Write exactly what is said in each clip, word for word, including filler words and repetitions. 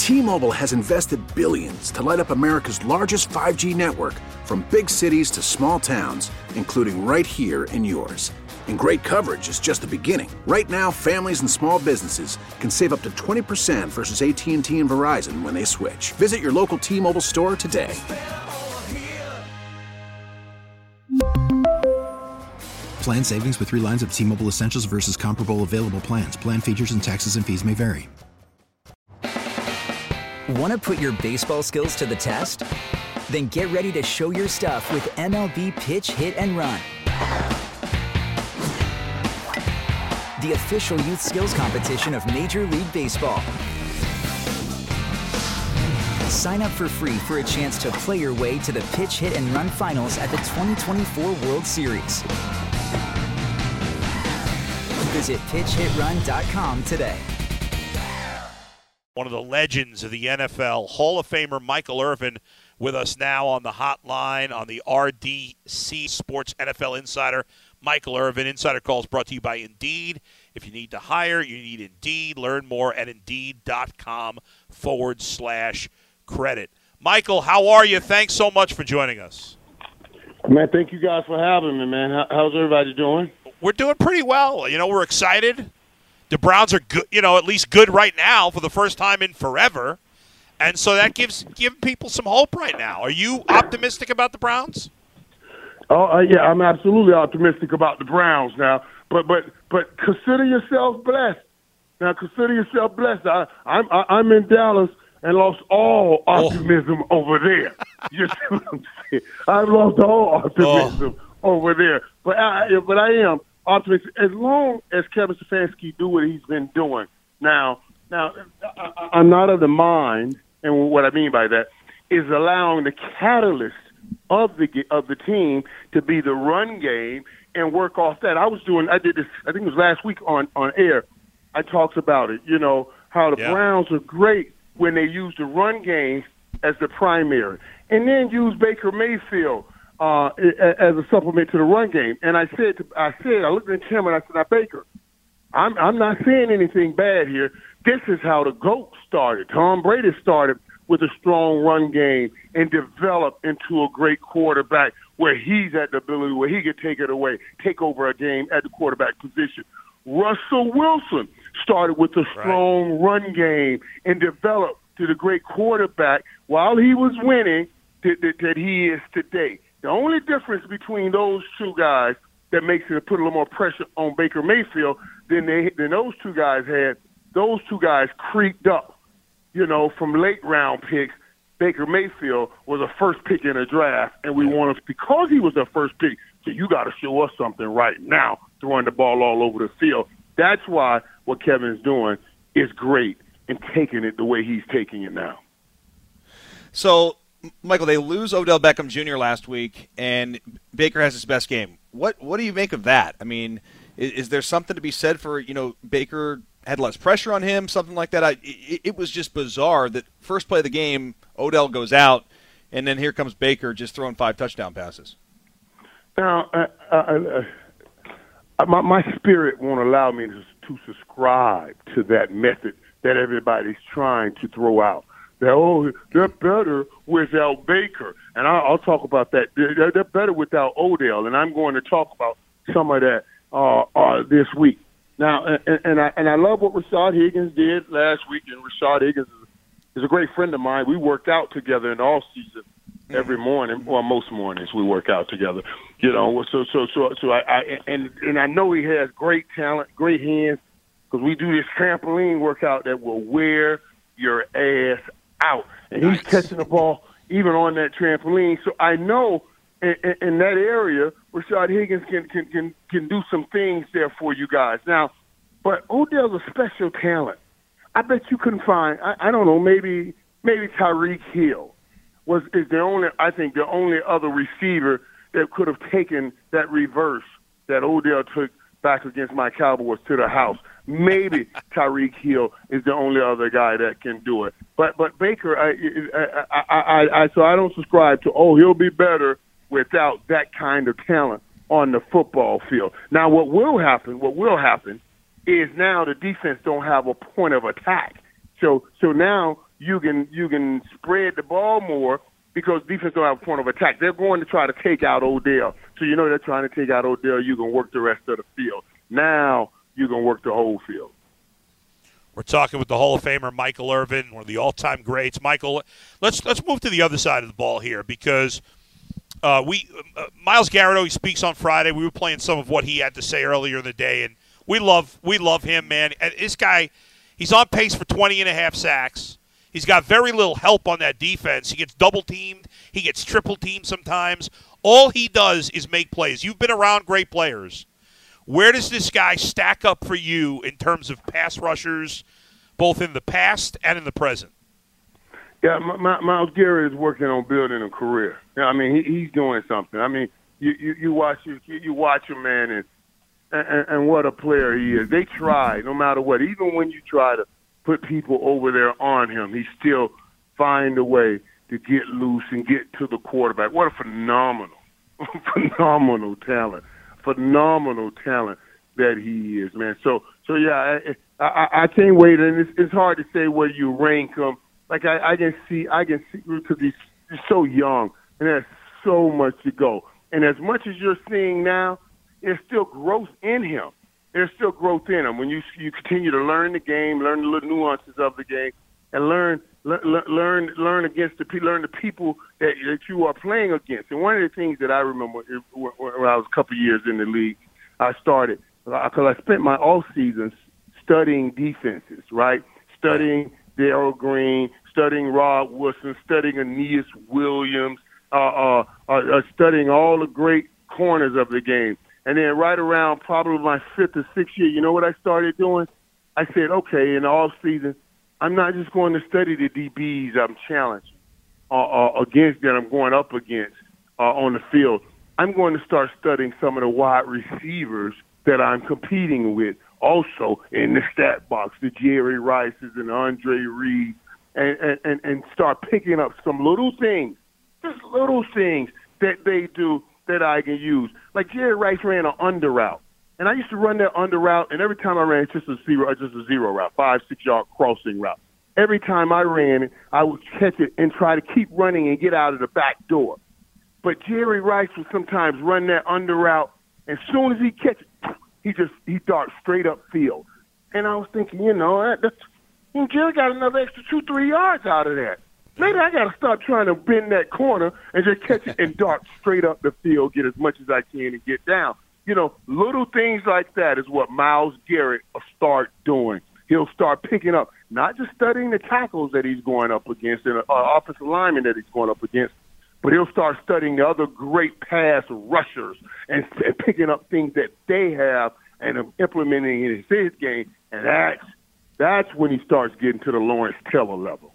T-Mobile has invested billions to light up America's largest five G network, from big cities to small towns, including right here in yours. And great coverage is just the beginning. Right now, families and small businesses can save up to twenty percent versus A T and T and Verizon when they switch. Visit your local T-Mobile store today. Plan savings with three lines of T-Mobile Essentials versus comparable available plans. Plan features and taxes and fees may vary. Want to put your baseball skills to the test? Then get ready to show your stuff with M L B Pitch, Hit, and Run. The official youth skills competition of Major League Baseball. Sign up for free for a chance to play your way to the Pitch, Hit, and Run finals at the twenty twenty-four World Series. Visit pitch hit run dot com today. One of the legends of the N F L, Hall of Famer Michael Irvin, with us now on the hotline on the R D C Sports N F L Insider. Michael Irvin, Insider Calls brought to you by Indeed. If you need to hire, you need Indeed. Learn more at Indeed.com forward slash credit. Michael, how are you? Thanks so much for joining us. Man, thank you guys for having me, man. How, how's everybody doing? We're doing pretty well. You know, we're excited. The Browns are good, you know, at least good right now for the first time in forever. And so that gives give people some hope right now. Are you optimistic about the Browns? Oh, uh, yeah, I'm absolutely optimistic about the Browns now. But but but consider yourself blessed. Now consider yourself blessed. I, I'm I, I'm in Dallas and lost all optimism oh. over there. You see what I'm saying? I've lost all optimism oh. over there. But I but I am optimistic as long as Kevin Stefanski do what he's been doing. Now now I, I'm not of the mind, and what I mean by that is allowing the catalyst of the of the team to be the run game and work off that. I was doing, I did this, I think it was last week on, on air. I talked about it, you know, how the yeah. Browns are great when they use the run game as the primary, and then use Baker Mayfield uh, as a supplement to the run game. And I said, to, I said, I looked at the camera and I said, now Baker, I'm I'm not saying anything bad here. This is how the GOAT started. Tom Brady started with a strong run game and develop into a great quarterback where he's at the ability where he could take it away, take over a game at the quarterback position. Russell Wilson started with a strong right. run game and developed to the great quarterback while he was winning that, that, that he is today. The only difference between those two guys that makes it put a little more pressure on Baker Mayfield than they than those two guys had, those two guys creeped up. You know, from late round picks, Baker Mayfield was a first pick in a draft, and we wanted, because he was the first pick, so you got to show us something right now, throwing the ball all over the field. That's why what Kevin's doing is great and taking it the way he's taking it now. So, Michael, they lose Odell Beckham Junior last week, and Baker has his best game. What what do you make of that? I mean, is, is there something to be said for, you know, Baker had less pressure on him, something like that? I, it, it was just bizarre that first play of the game, Odell goes out, and then here comes Baker just throwing five touchdown passes. Now, uh, uh, uh, my, my spirit won't allow me to, to subscribe to that method that everybody's trying to throw out. That, oh, they're better without Baker. And I, I'll talk about that. They're, they're better without Odell, and I'm going to talk about some of that uh, uh, this week. Now, and, and I and I love what Rashad Higgins did last week. And Rashad Higgins is, is a great friend of mine. We worked out together in the off season every morning, well, most mornings we work out together. You know, so so so so I, I and and I know he has great talent, great hands, because we do this trampoline workout that will wear your ass out. And he's catching the ball even on that trampoline. So I know in, in that area, Rashad Higgins can, can can can do some things there for you guys. Now, but Odell's a special talent. I bet you couldn't find, I, I don't know, maybe maybe Tyreek Hill was is the only, I think, the only other receiver that could have taken that reverse that Odell took back against my Cowboys to the house. Maybe Tyreek Hill is the only other guy that can do it. But but Baker, I I, I, I, I so I don't subscribe to, oh, he'll be better without that kind of talent on the football field. Now, what will happen, what will happen is now the defense don't have a point of attack. So so now you can you can spread the ball more because defense don't have a point of attack. They're going to try to take out Odell. So you know they're trying to take out Odell. You can work the rest of the field. Now you can work the whole field. We're talking with the Hall of Famer Michael Irvin, one of the all-time greats. Michael, let's let's move to the other side of the ball here because uh, we uh, Myles Garrett, he speaks on Friday. We were playing some of what he had to say earlier in the day, and we love we love him, man. And this guy, he's on pace for twenty and a half sacks. He's got very little help on that defense. He gets double-teamed. He gets triple-teamed sometimes. All he does is make plays. You've been around great players. Where does this guy stack up for you in terms of pass rushers, both in the past and in the present? Yeah, my, Myles Garrett is working on building a career. Yeah, I mean, he, he's doing something. I mean, you, you, you watch you, you watch him, man, and, and and what a player he is. They try, no matter what. Even when you try to put people over there on him, he still find a way to get loose and get to the quarterback. What a phenomenal, phenomenal talent. Phenomenal talent that he is, man. So, so yeah, I, I, I can't wait, and it's, it's hard to say where you rank him. Like I, I can see, I can see because he's, he's so young, and there's so much to go. And as much as you're seeing now, there's still growth in him. There's still growth in him when you you continue to learn the game, learn the little nuances of the game, and learn learn learn, learn against the learn the people that that you are playing against. And one of the things that I remember when I was a couple of years in the league, I started because I spent my off seasons studying defenses, right? Studying Darrell Green, studying Rod Woodson, studying Aeneas Williams, uh, uh, uh, studying all the great corners of the game. And then right around probably my fifth or sixth year, you know what I started doing? I said, okay, in the off season, I'm not just going to study the D Bs I'm challenging uh, uh, against that I'm going up against uh, on the field. I'm going to start studying some of the wide receivers that I'm competing with also in the stat box, the Jerry Rices and Andre Reed, and, and, and, and start picking up some little things, just little things that they do that I can use. Like Jerry Rice ran an under route, and I used to run that under route, and every time I ran, it's just a zero, just a zero route, five, six yard crossing route. Every time I ran it, I would catch it and try to keep running and get out of the back door. But Jerry Rice would sometimes run that under route, and as soon as he catch it, he just he darts straight up field. And I was thinking, you know, that's, and Jerry got another extra two, three yards out of that. Maybe I got to stop trying to bend that corner and just catch it and dart straight up the field, get as much as I can, and get down. You know, little things like that is what Myles Garrett will start doing. He'll start picking up, not just studying the tackles that he's going up against and uh, offensive linemen that he's going up against, but he'll start studying the other great pass rushers and, and picking up things that they have and implementing it in his game. And that's, that's when he starts getting to the Lawrence Taylor level.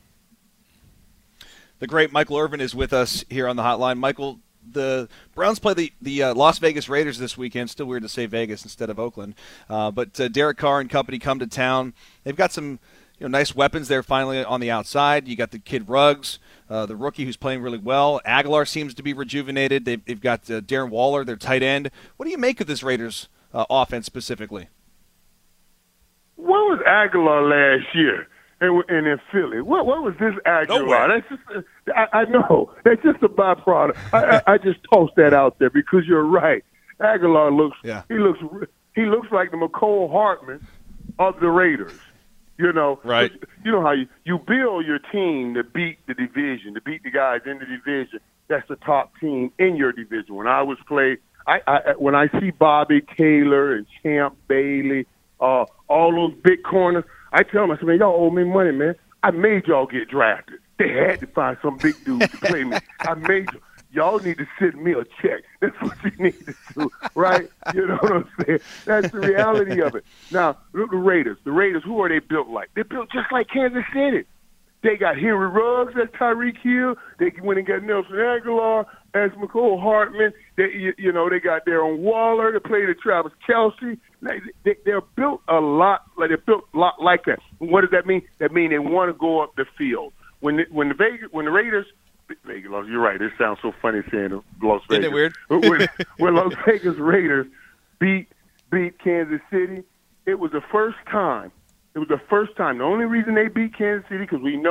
The great Michael Irvin is with us here on the hotline. Michael, the Browns play the, the uh, Las Vegas Raiders this weekend. Still weird to say Vegas instead of Oakland. Uh, but uh, Derek Carr and company come to town. They've got some you know, nice weapons there finally on the outside. You got the kid Ruggs, uh, the rookie who's playing really well. Aguilar seems to be rejuvenated. They've, they've got uh, Darren Waller, their tight end. What do you make of this Raiders uh, offense specifically? What was Aguilar last year? And, and in Philly, what what was this Aguilar? That's just, I, I know that's just a byproduct. I, I, I just tossed that out there because you're right. Aguilar looks yeah. he looks he looks like the McCole Hartman of the Raiders. You know, right? You know how you, you build your team to beat the division, to beat the guys in the division. That's the top team in your division. When I was played, I, I when I see Bobby Taylor and Champ Bailey, uh, all those big corners. I tell them, I said, man, y'all owe me money, man. I made y'all get drafted. They had to find some big dude to play me. I made you. Y'all need to send me a check. That's what you need to do, right? You know what I'm saying? That's the reality of it. Now, look at the Raiders. The Raiders, who are they built like? They're built just like Kansas City. They got Henry Ruggs as Tyreek Hill. They went and got Nelson Aguilar as McCole Hartman. They, you, you know, they got Darren Waller. They played at Travis Kelce. They, they, they're built a lot like they're built a lot like that. What does that mean? That means they want to go up the field. When the, when the Vegas, when the Raiders, Vegas, you're right. It sounds so funny saying Las Vegas. Isn't it weird? when, when Las Vegas Raiders beat beat Kansas City, it was the first time. It was the first time. The only reason they beat Kansas City because we know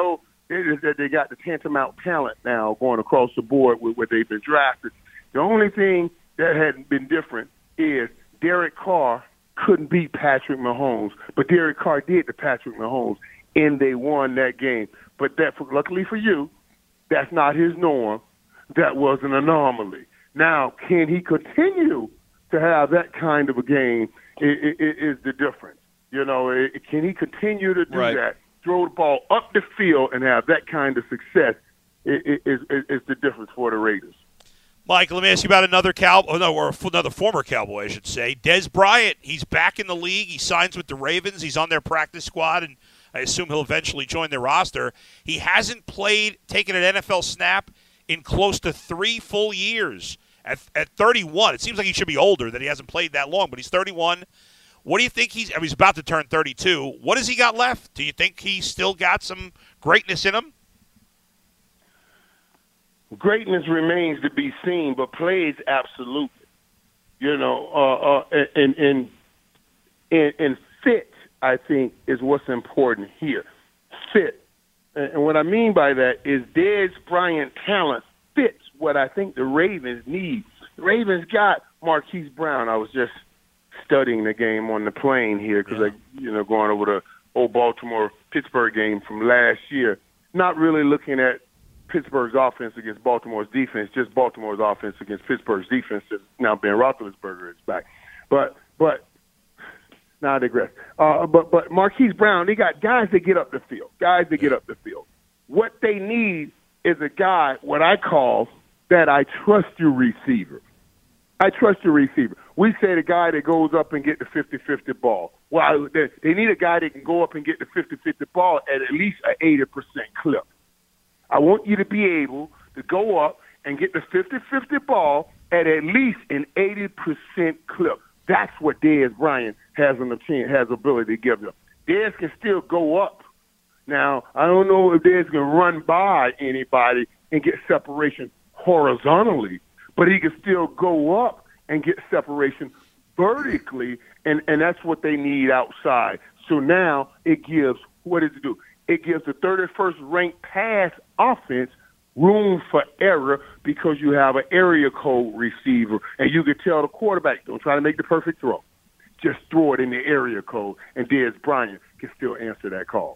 It is that they got the tantamount talent now going across the board with what they've been drafted. The only thing that hadn't been different is Derek Carr couldn't beat Patrick Mahomes, but Derek Carr did to Patrick Mahomes, and they won that game. But that, luckily for you, that's not his norm. That was an anomaly. Now, can he continue to have that kind of a game is, is the difference. You know, it, can he continue to do right. that, throw the ball up the field and have that kind of success is, is, is the difference for the Raiders. Mike, let me ask you about another cow, oh no, or another former Cowboy, I should say. Des Bryant, he's back in the league. He signs with the Ravens. He's on their practice squad, and I assume he'll eventually join their roster. He hasn't played, taken an N F L snap in close to three full years. At, at thirty-one, it seems like he should be older, that he hasn't played that long, but he's thirty-one. What do you think he's – I mean, he's about to turn thirty-two. What has he got left? Do you think he's still got some greatness in him? Greatness remains to be seen, but plays absolutely. You know, uh, uh, and, and, and, and fit, I think, is what's important here. Fit. And what I mean by that is Des Bryant talent fits what I think the Ravens need. The Ravens got Marquise Brown. I was just studying the game on the plane here because yeah. I, you know, going over the old Baltimore-Pittsburgh game from last year, not really looking at Pittsburgh's offense against Baltimore's defense, just Baltimore's offense against Pittsburgh's defense. Now Ben Roethlisberger is back, but but now I digress. Uh, but but Marquise Brown, they got guys that get up the field, guys that get up the field. What they need is a guy, what I call that I trust you receiver. I trust your receiver. We say the guy that goes up and get the fifty-fifty ball. Well, they, they need a guy that can go up and get the fifty-fifty ball at at least an eighty percent clip. I want you to be able to go up and get the fifty-fifty ball at at least an eighty percent clip. That's what Des Bryant has on the team, has the ability to give them. Des can still go up. Now, I don't know if Des can run by anybody and get separation horizontally, but he can still go up and get separation vertically, and, and that's what they need outside. So now it gives, what does it do? It gives the thirty-first ranked pass offense room for error because you have an area code receiver, and you can tell the quarterback, don't try to make the perfect throw. Just throw it in the area code, and Des Bryant can still answer that call.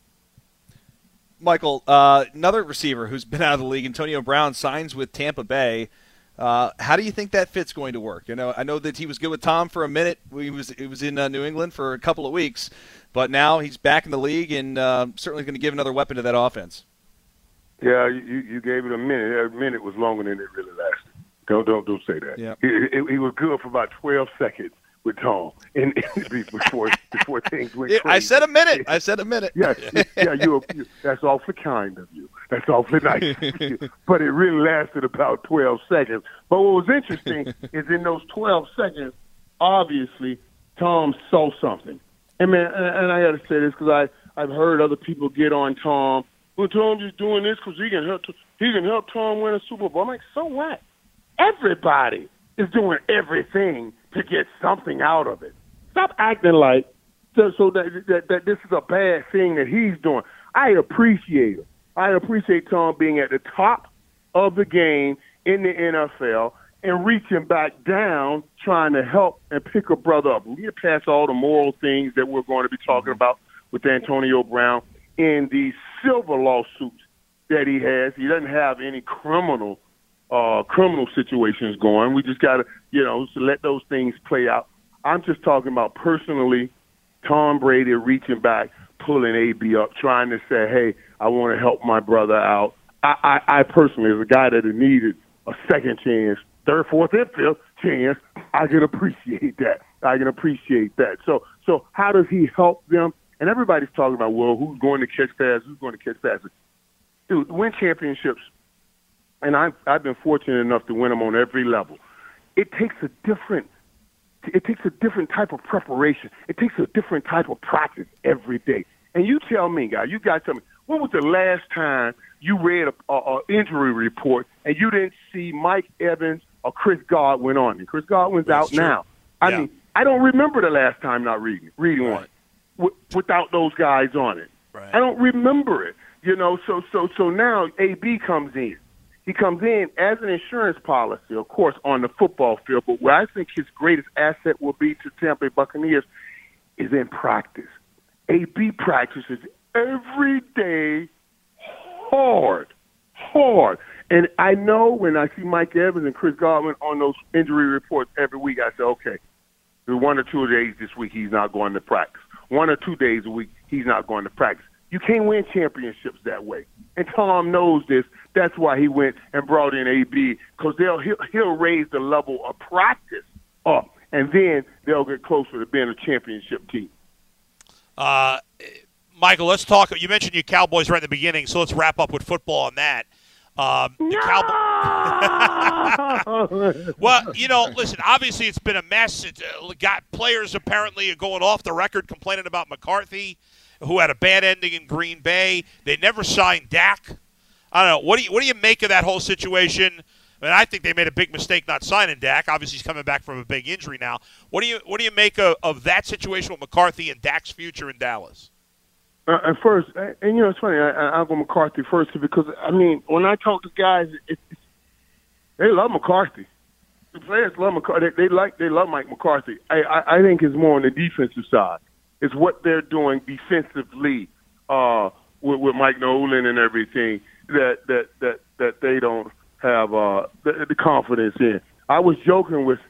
Michael, uh, another receiver who's been out of the league, Antonio Brown, signs with Tampa Bay. Uh, how do you think that fit's going to work? You know, I know that he was good with Tom for a minute. He was he was in uh, New England for a couple of weeks, but now he's back in the league and uh, certainly going to give another weapon to that offense. Yeah, you, you gave it a minute. A minute was longer than it really lasted. Don't don't don't say that. Yeah. He, he, he was good for about twelve seconds with Tom, and, and before before things went yeah, crazy. I said a minute. I said a minute. Yeah, yeah. You, you that's awfully kind of you. That's awfully nice of you. But it really lasted about twelve seconds. But what was interesting is in those twelve seconds, obviously Tom saw something. And man, and, and I got to say this because I I've heard other people get on Tom. Well, Tom just doing this because he can help. He can help Tom win a Super Bowl. I'm like, so what? Everybody is doing everything to get something out of it. Stop acting like so, so that, that that this is a bad thing that he's doing. I appreciate it. I appreciate Tom being at the top of the game in the N F L and reaching back down, trying to help and pick a brother up. We get past all the moral things that we're going to be talking about with Antonio Brown in the civil lawsuits that he has. He doesn't have any criminal uh, criminal situations going. We just got to, you know, to let those things play out. I'm just talking about personally Tom Brady reaching back, pulling A B up, trying to say, hey, I want to help my brother out. I, I, I personally, as a guy that needed a second chance, third, fourth, and fifth chance, I can appreciate that. I can appreciate that. So, so how does he help them? And everybody's talking about, well, who's going to catch passes, who's going to catch passes. Dude, win championships, and I've, I've been fortunate enough to win them on every level. It takes a different it takes a different type of preparation. It takes a different type of practice every day. And you tell me, guy, you guys tell me, when was the last time you read a, a, a injury report and you didn't see Mike Evans or Chris Godwin on it? Chris Godwin's That's out true. now. I yeah. mean, I don't remember the last time not reading reading right. one w- without those guys on it. Right. I don't remember it. You know, so so so now A B comes in. He comes in as an insurance policy, of course, on the football field. But where I think his greatest asset will be to Tampa Bay Buccaneers is in practice. A B practices every day hard, hard. And I know when I see Mike Evans and Chris Godwin on those injury reports every week, I say, okay, one or two days this week he's not going to practice. One or two days a week he's not going to practice. You can't win championships that way. And Tom knows this. That's why he went and brought in A B, because they'll he'll, he'll raise the level of practice up, and then they'll get closer to being a championship team. Uh, Michael, let's talk. You mentioned your Cowboys right at the beginning, so let's wrap up with football on that. Um, the no! Cowboys. Well, you know, listen. Obviously, it's been a mess. It's uh, got players apparently going off the record complaining about McCarthy, who had a bad ending in Green Bay. They never signed Dak. I don't know. What do you what do you make of that whole situation? I mean, I think they made a big mistake not signing Dak. Obviously, he's coming back from a big injury now. What do you what do you make of, of that situation with McCarthy and Dak's future in Dallas? Uh, and first, and you know, it's funny. I, I'll go McCarthy first because I mean, when I talk to guys, it, it, they love McCarthy. The players love McCarthy. They, they like they love Mike McCarthy. I, I, I think it's more on the defensive side. It's what they're doing defensively uh, with, with Mike Nolan and everything that that that that they don't have uh, the, the confidence in. I was joking with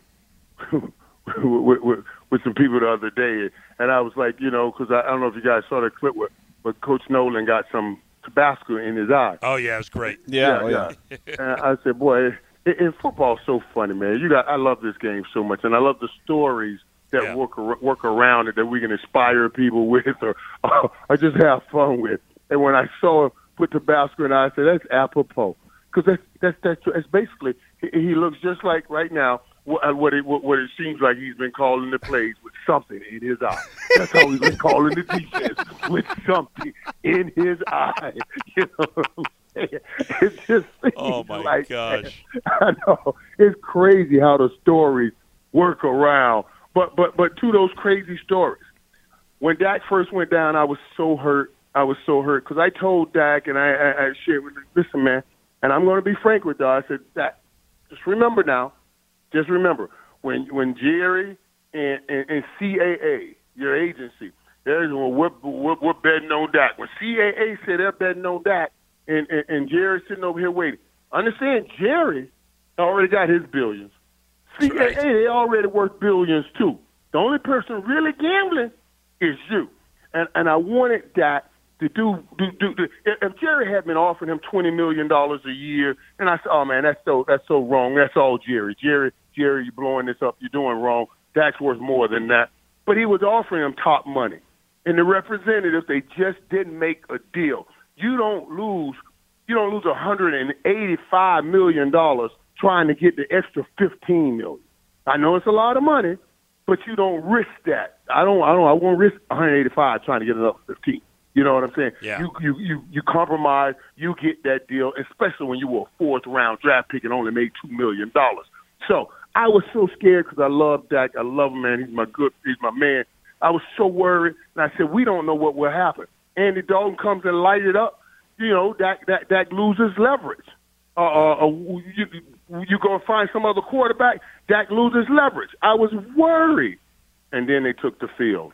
with, with with some people the other day, and I was like, you know, because I, I don't know if you guys saw the clip where, where Coach Nolan got some Tabasco in his eye. Oh yeah, it was great. Yeah, yeah. yeah. And I said, boy, it, it, football's so funny, man. You got, I love this game so much, and I love the stories that yeah. work work around it that we can inspire people with, or or just have fun with. And when I saw him put Tabasco in, I said, that's apropos, because that's that's that's, that's basically he, he looks just like right now what what it, what what it seems like he's been calling the plays with something in his eye. That's how he's been calling the defense, with something in his eye. You know what I'm saying? It's just oh my like, gosh! I know it's crazy how the stories work around. But but but to those crazy stories, when Dak first went down, I was so hurt. I was so hurt because I told Dak, and I, I, I shared with him, listen, man, and I'm going to be frank with you. I said, Dak, just remember now, just remember, when when Jerry and, and, and C A A, your agency, there's well, we're, we're, we're betting on Dak. When C A A said they're betting on Dak, and, and, and Jerry's sitting over here waiting, understand Jerry already got his billions. C A A, they already worth billions, too. The only person really gambling is you. And and I wanted Dak to do, do, do, do. If Jerry had been offering him twenty million dollars a year, and I said, oh, man, that's so that's so wrong. That's all Jerry. Jerry, Jerry, you're blowing this up. You're doing wrong. Dak's worth more than that. But he was offering him top money. And the representatives, they just didn't make a deal. You don't lose, you don't lose one hundred eighty-five million dollars trying to get the extra fifteen million dollars. I know it's a lot of money, but you don't risk that. I don't. I don't. I won't risk one hundred eighty-five trying to get another fifteen. You know what I'm saying? Yeah. You you you you compromise. You get that deal, especially when you were a fourth round draft pick and only made two million dollars. So I was so scared because I love Dak. I love him, man. He's my good. He's my man. I was so worried, and I said, we don't know what will happen. Andy Dalton comes and light it up. You know, Dak Dak, Dak loses leverage. Uh, uh, you, you go find some other quarterback, Dak loses leverage. I was worried. And then they took the field.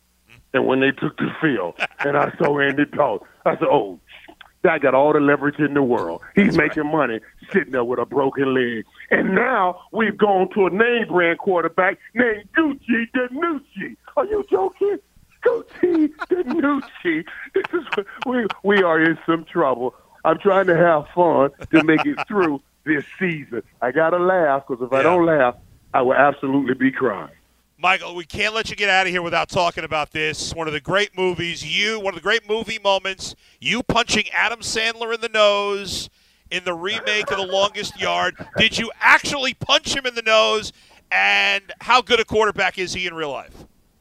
And when they took the field, and I saw Andy Dalton, I said, oh, Dak got all the leverage in the world. He's That's making right. money sitting there with a broken leg. And now we've gone to a name-brand quarterback named Gucci Danucci. Are you joking? Gucci Danucci. This is we we are in some trouble. I'm trying to have fun to make it through this season. I got to laugh because if yeah. I don't laugh, I will absolutely be crying. Michael, we can't let you get out of here without talking about this. One of the great movies, you, one of the great movie moments, you punching Adam Sandler in the nose in the remake of The Longest Yard. Did you actually punch him in the nose? And how good a quarterback is he in real life?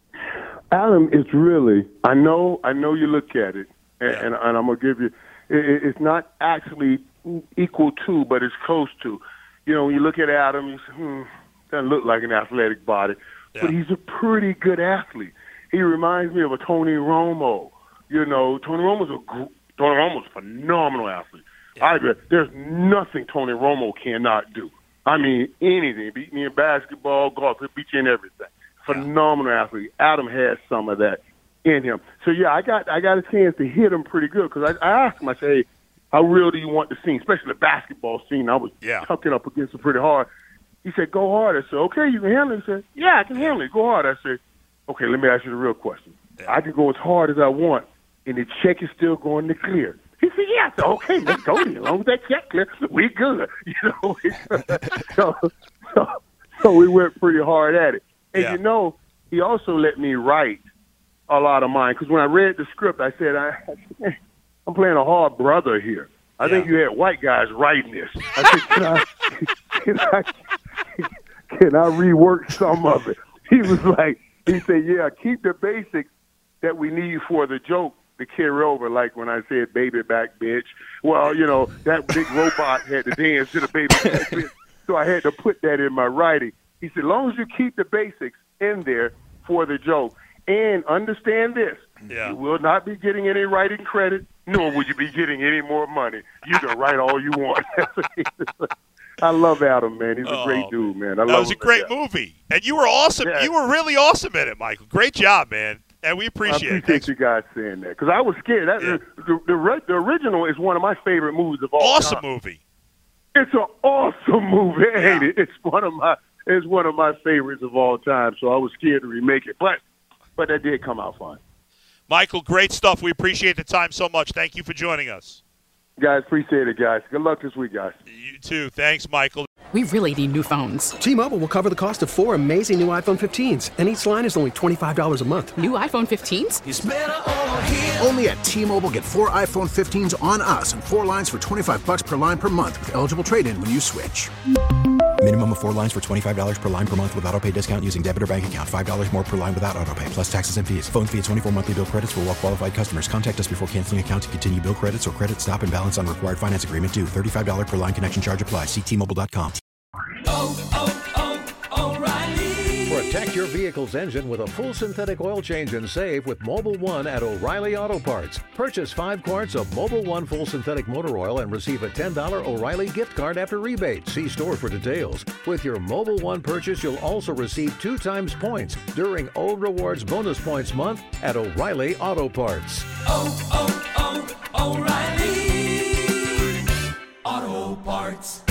Adam is really, I know, I know you look at it, and, yeah. and, and I'm going to give you, it, it's not actually equal to, but it's close to. You know, when you look at Adam, you say, hmm, doesn't look like an athletic body. Yeah. But he's a pretty good athlete. He reminds me of a Tony Romo. You know, Tony Romo's a Tony Romo's phenomenal athlete. Yeah. I, there's nothing Tony Romo cannot do. I mean, anything. Beat me in basketball, golf, he'll beat you in everything. Phenomenal yeah. athlete. Adam has some of that in him. So, yeah, I got I got a chance to hit him pretty good because I, I asked him, I said, hey, how real do you want the scene, especially the basketball scene? I was yeah. tucking up against it pretty hard. He said, go hard. I said, okay, you can handle it. He said, yeah, I can handle it. Go hard. I said, okay, let me ask you the real question. Yeah. I can go as hard as I want, and the check is still going to clear. He said, yeah. I said, okay, let's go. As long as that check clear, we good. You know, so, so, so we went pretty hard at it. And, yeah. you know, he also let me write a lot of mine because when I read the script, I said, I, I I'm playing a hard brother here. I yeah. think you had white guys writing this. I said, can I, can I, can I rework some of it? He was like, he said, yeah, keep the basics that we need for the joke to carry over, like when I said baby back bitch. Well, you know, that big robot had to dance to the baby back bitch. So I had to put that in my writing. He said, as long as you keep the basics in there for the joke, and understand this, yeah. you will not be getting any writing credit, nor will you be getting any more money. You can write all you want. I love Adam, man. He's a oh, great dude, man. I that love was a great guy. movie. And you were awesome. Yeah. You were really awesome in it, Michael. Great job, man. And we appreciate, I appreciate it. you guys saying that. Because I was scared. That, yeah. the, the, the original is one of my favorite movies of all awesome time. Awesome movie. It's an awesome movie, ain't yeah. it? It's one of my it's one of my favorites of all time. So I was scared to remake it. But but that did come out fine. Michael, great stuff. We appreciate the time so much. Thank you for joining us. Guys, appreciate it, guys. Good luck this week, guys. You too. Thanks, Michael. We really need new phones. T-Mobile will cover the cost of four amazing new iPhone fifteens, and each line is only twenty-five dollars a month. New iPhone fifteens? It's better over here. Only at T-Mobile, get four iPhone fifteens on us and four lines for twenty-five dollars per line per month with eligible trade-in when you switch. Minimum of four lines for twenty-five dollars per line per month with autopay discount using debit or bank account. five dollars more per line without autopay, plus taxes and fees. Phone fee at twenty-four monthly bill credits for well-qualified customers. Contact us before canceling account to continue bill credits or credit stop and balance on required finance agreement due. thirty-five dollars per line connection charge applies. See T Mobile dot com. Oh, oh, oh, O'Reilly. Protect your vehicle's engine with a full synthetic oil change and save with Mobil one at O'Reilly Auto Parts. Purchase five quarts of Mobil one full synthetic motor oil and receive a ten dollars O'Reilly gift card after rebate. See store for details. With your Mobil one purchase, you'll also receive two times points during O Rewards Bonus Points Month at O'Reilly Auto Parts. Oh, oh, oh, O'Reilly Auto Parts.